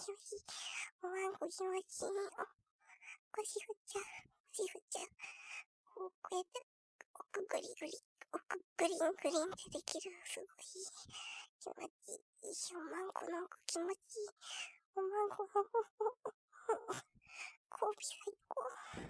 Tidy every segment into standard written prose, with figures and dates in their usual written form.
気持ちいい。おまんこ気持ちいい。腰振っちゃう。腰振っちゃう。こうやって、奥グリグリ、奥グリングリンってできる。すごい。気持ちいい。おまんこの奥気持ちいい。おまんこの交尾最高。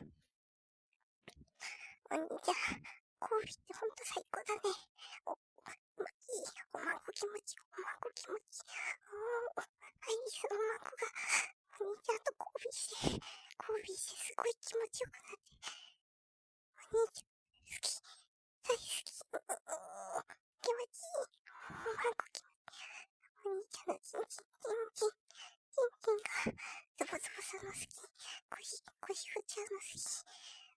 お兄ちゃん、交尾ってほんと最高だね。気持ちいい。おまんこ気持ちいい。おまんこ気持ちいい。アイリスのおまんこが、お兄ちゃんと交尾してすごい気持ちよくなって。お兄ちゃん、好き。大好き。気持ちいい。おまんこ気持ちいい。お兄ちゃんのチンチンが、ズボズボするの好き。腰振っちゃうの好き。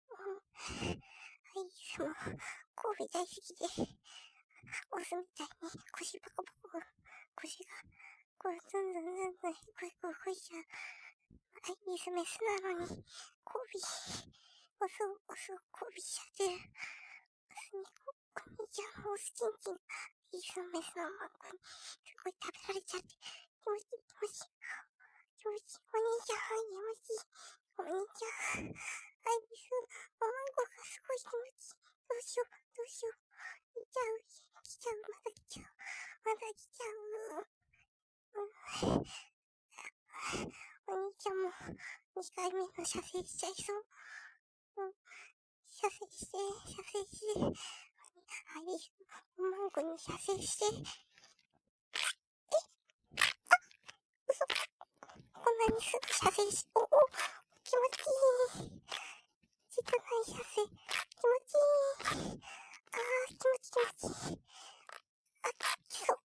アイリスも、交尾大好きで、オスみたいに腰パコパコ、腰が、こう、ずんずんずんずん、こいちゃう。アイリスメスなのに、交尾、オスを交尾しちゃってる。オスに、お兄ちゃんのオスチンチンが、アイリスのメスのマンコに、すごい食べられちゃって、気持ちいい。お兄ちゃん、気持ちいい。お兄ちゃん、アイリス、おまんこがすごい気持ちいい。どうしよう。来ちゃう。まだ来ちゃう。お兄ちゃんも2回目の射精しちゃいそう。射精して。アイリス、おまんこに射精して。嘘。こんなにすぐ射精し、気持ちいい。じくない射精。気持ちいい。気持ちいい。来そう。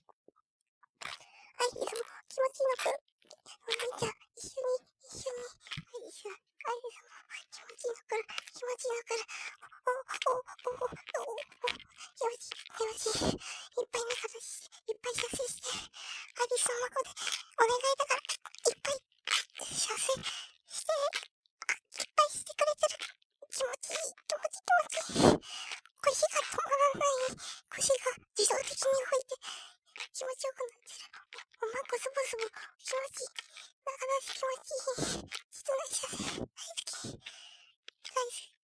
アイリスも気持ちいいのか。お兄ちゃん、一緒に。アイリスも気持ちいいのか。気持ちいい。いっぱい中出しして、いっぱい射精して。アイリスの孫で、お願いだから、いっぱい射精して、いっぱいしてくれてる。気持ちいい。腰が止まらない。腰が自動的に動いて、気持ちよくなってる。おまんこスボスボ、気持ちいい。中出し気持ちいい。室内射精、大好き。